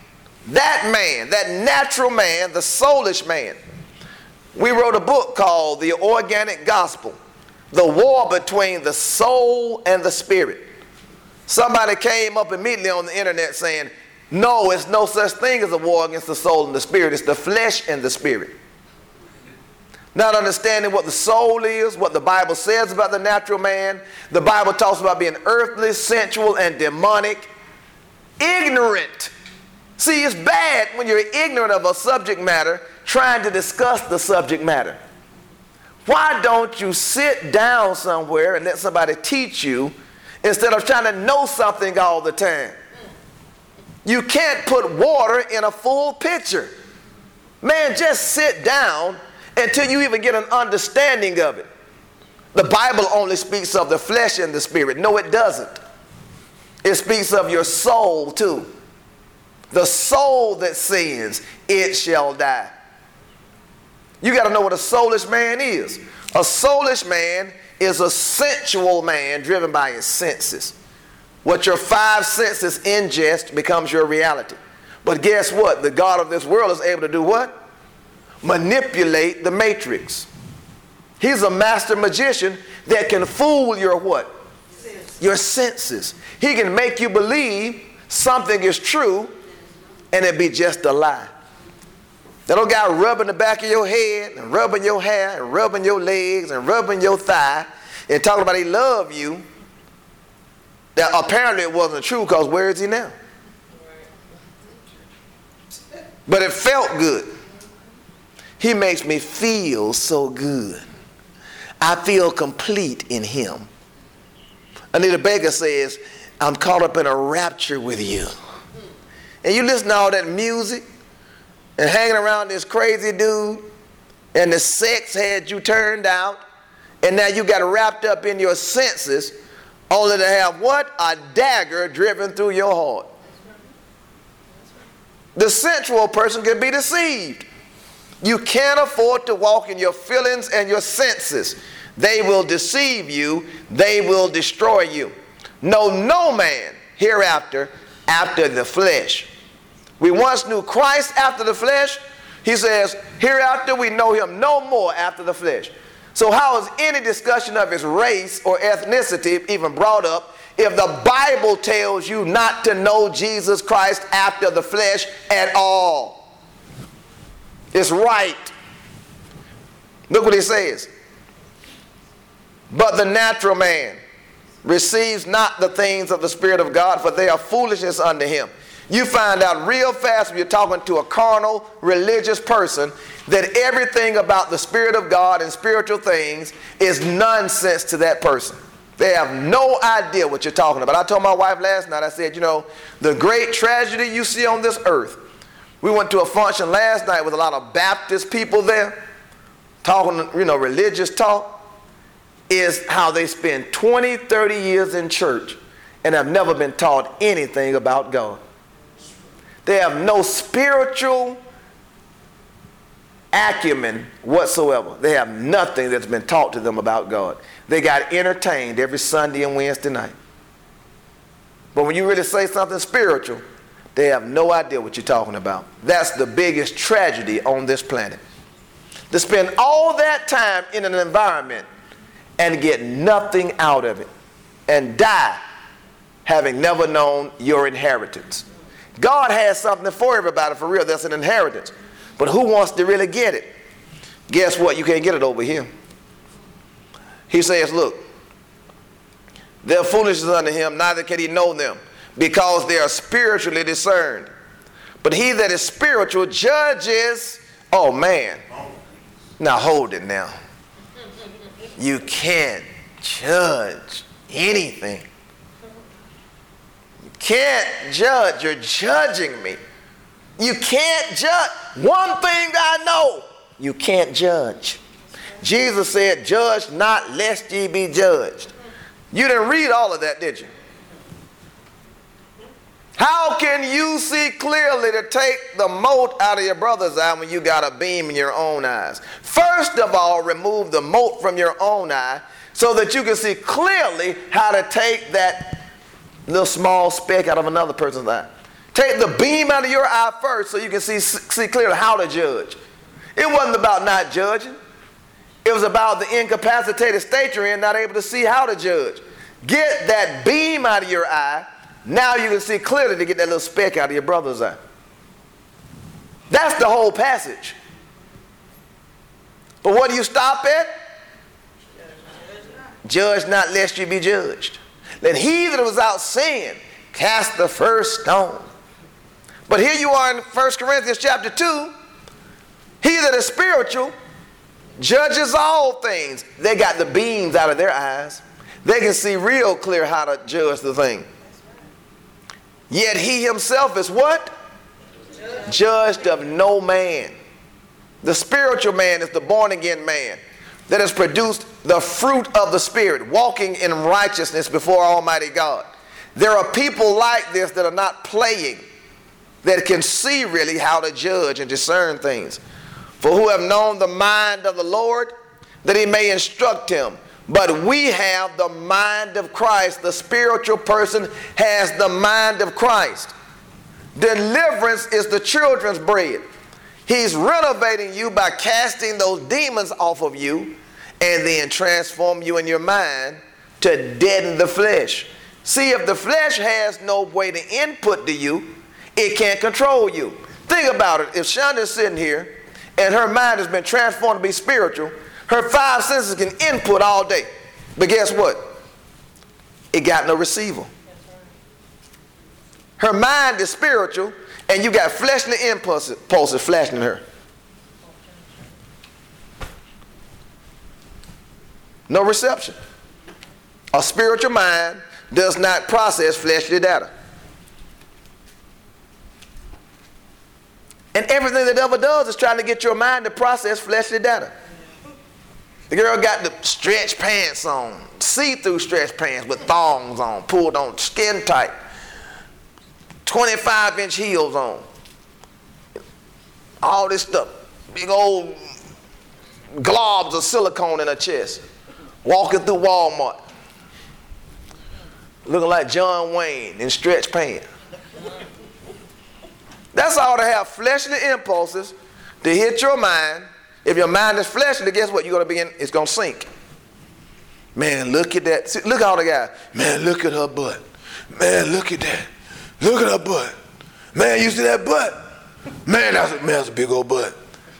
That man, that natural man, the soulish man. We wrote a book called The Organic Gospel, the war between the soul and the spirit. Somebody came up immediately on the internet saying, no, it's no such thing as a war against the soul and the spirit. It's the flesh and the spirit. Not understanding what the soul is, what the Bible says about the natural man. The Bible talks about being earthly, sensual, and demonic. Ignorant. See, it's bad when you're ignorant of a subject matter trying to discuss the subject matter. Why don't you sit down somewhere and let somebody teach you instead of trying to know something all the time? You can't put water in a full pitcher. Man, just sit down until you even get an understanding of it. The Bible only speaks of the flesh and the spirit. No, it doesn't. It speaks of your soul too. The soul that sins, it shall die. You got to know what a soulish man is. A soulish man is a sensual man driven by his senses. What your five senses ingest becomes your reality. But guess what? The God of this world is able to do what? Manipulate the matrix. He's a master magician that can fool your what? Your senses. He can make you believe something is true and it be just a lie. That old guy rubbing the back of your head and rubbing your hair and rubbing your legs and rubbing your thigh and talking about he love you. That apparently it wasn't true, because where is he now? But it felt good. He makes me feel so good. I feel complete in him. Anita Baker says, I'm caught up in a rapture with you. And you listen to all that music and hanging around this crazy dude, and the sex had you turned out, and now you got wrapped up in your senses, only to have what? A dagger driven through your heart. The sensual person can be deceived. You can't afford to walk in your feelings and your senses. They will deceive you. They will destroy you. Know no man hereafter after the flesh. We once knew Christ after the flesh. He says, hereafter we know him no more after the flesh. So how is any discussion of his race or ethnicity even brought up if the Bible tells you not to know Jesus Christ after the flesh at all? It's right. Look what he says. But the natural man receives not the things of the Spirit of God, for they are foolishness unto him. You find out real fast when you're talking to a carnal, religious person that everything about the Spirit of God and spiritual things is nonsense to that person. They have no idea what you're talking about. I told my wife last night, I said, you know, the great tragedy you see on this earth. We went to a function last night with a lot of Baptist people there, talking, you know, religious talk, is how they spend 20, 30 years in church and have never been taught anything about God. They have no spiritual acumen whatsoever. They have nothing that's been taught to them about God. They got entertained every Sunday and Wednesday night. But when you really say something spiritual, they have no idea what you're talking about. That's the biggest tragedy on this planet. To spend all that time in an environment and get nothing out of it and die having never known your inheritance. God has something for everybody, for real. That's an inheritance. But who wants to really get it? Guess what? You can't get it over here. He says, look, they're foolishness unto him, neither can he know them, because they are spiritually discerned. But he that is spiritual judges, oh man. Now hold it now. You can't judge anything. Can't judge. You're judging me. You can't judge. One thing I know, you can't judge. Jesus said, judge not lest ye be judged. You didn't read all of that, did you? How can you see clearly to take the mote out of your brother's eye when you got a beam in your own eyes? First of all, remove the mote from your own eye so that you can see clearly how to take that little small speck out of another person's eye. Take the beam out of your eye first so you can see clearly how to judge. It wasn't about not judging. It was about the incapacitated state you're in, not able to see how to judge. Get that beam out of your eye. Now you can see clearly to get that little speck out of your brother's eye. That's the whole passage. But what do you stop at? Judge not lest you be judged. Let he that was without sin cast the first stone. But here you are in 1 Corinthians chapter 2. He that is spiritual judges all things. They got the beams out of their eyes. They can see real clear how to judge the thing. Yet he himself is what? Judged of no man. The spiritual man is the born again man that has produced the fruit of the Spirit, walking in righteousness before Almighty God. There are people like this that are not playing, that can see really how to judge and discern things. For who have known the mind of the Lord, that he may instruct him. But we have the mind of Christ. The spiritual person has the mind of Christ. Deliverance is the children's bread. He's renovating you by casting those demons off of you and then transform you in your mind to deaden the flesh. See, if the flesh has no way to input to you, it can't control you. Think about it. If Shonda's sitting here and her mind has been transformed to be spiritual, her five senses can input all day. But guess what? It got no receiver. Her mind is spiritual, and you got fleshly impulses flashing in her. No reception. A spiritual mind does not process fleshly data. And everything the devil does is trying to get your mind to process fleshly data. The girl got the stretch pants on, see-through stretch pants with thongs on, pulled on, skin tight, 25-inch heels on. All this stuff, big old globs of silicone in her chest, walking through Walmart, looking like John Wayne in stretch pants. That's all to have fleshly impulses to hit your mind. If your mind is fleshly, guess what? You're going to be in, it's going to sink. Man, look at that. See, look at all the guys. Man, look at her butt. Man, look at that. Look at her butt. Man, you see that butt? Man, that's a big old butt.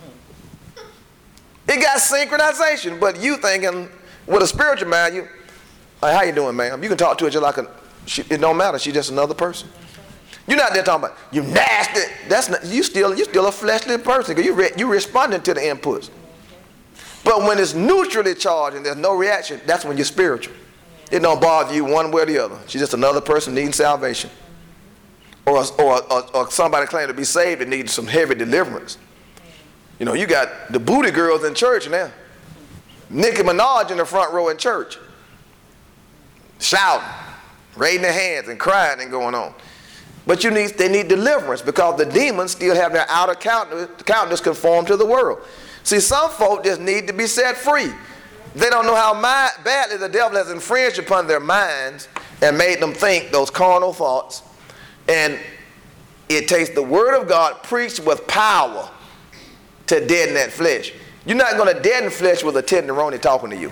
It got synchronization, but you thinking with a spiritual mind, you, like, how you doing, ma'am? You can talk to her just like it don't matter. She's just another person. You're not there talking about, you nasty. That's not, you still a fleshly person because you responding to the inputs. But when it's neutrally charged and there's no reaction, that's when you're spiritual. It don't bother you one way or the other. She's just another person needing salvation. Or somebody claiming to be saved and needs some heavy deliverance. You know, you got the booty girls in church now. Nicki Minaj in the front row in church. Shouting, raising their hands and crying and going on. But they need deliverance because the demons still have their outer countenance conformed to the world. See, some folk just need to be set free. They don't know how badly the devil has infringed upon their minds and made them think those carnal thoughts. And it takes the word of God preached with power to deaden that flesh. You're not going to deaden flesh with a tenderoni talking to you.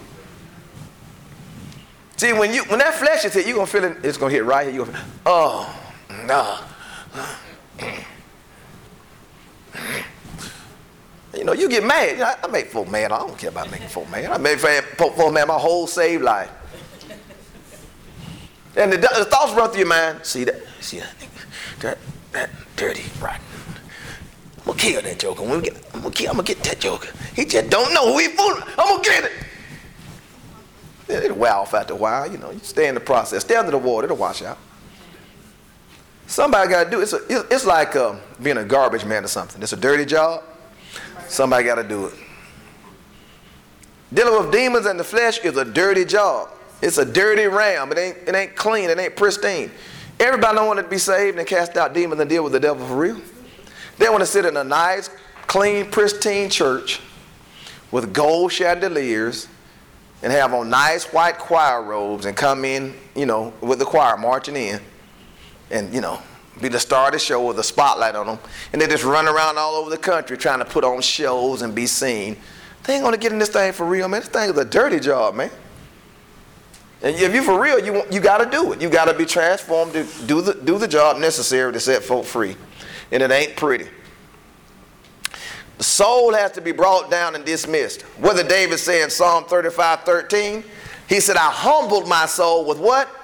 See, when that flesh is hit, you're going to feel it. It's going to hit right here. You're going to feel, oh. No. You know, you get mad. You know, I make folk mad. I don't care about making folk mad. I made folk mad my whole saved life. And the thoughts run through your mind. See that dirty, rotten. I'm gonna kill that joker. I'm gonna get that joker. He just don't know who he fooling. I'm gonna get it. It'll wear off after a while. You know, you stay in the process. Stay under the water. It'll wash out. Somebody got to do it. It's like being a garbage man or something. It's a dirty job. Somebody got to do it. Dealing with demons and the flesh is a dirty job. It's a dirty ram. It ain't clean. It ain't pristine. Everybody don't want to be saved and cast out demons and deal with the devil for real. They want to sit in a nice, clean, pristine church with gold chandeliers and have on nice white choir robes and come in, you know, with the choir marching in. And, you know, be the star of the show with a spotlight on them. And they just run around all over the country trying to put on shows and be seen. They ain't going to get in this thing for real, man. This thing is a dirty job, man. And if you for real, you got to do it. You got to be transformed to do the job necessary to set folk free. And it ain't pretty. The soul has to be brought down and dismissed. What did David say in Psalm 35:13? He said, I humbled my soul with what?